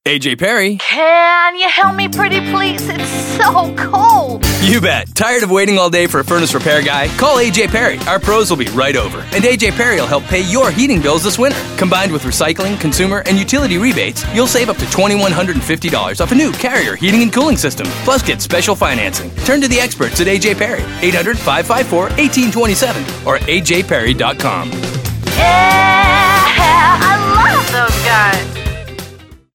AJ Perry. Can you help me, pretty please? It's so cold. You bet. Tired of waiting all day for a furnace repair guy? Call AJ Perry. Our pros will be right over. And AJ Perry will help pay your heating bills this winter. Combined with recycling, consumer, and utility rebates, you'll save up to $2,150 off a new Carrier heating and cooling system. Plus, get special financing. Turn to the experts at AJ Perry. 800-554-1827 or ajperry.com. Yeah, I love those guys.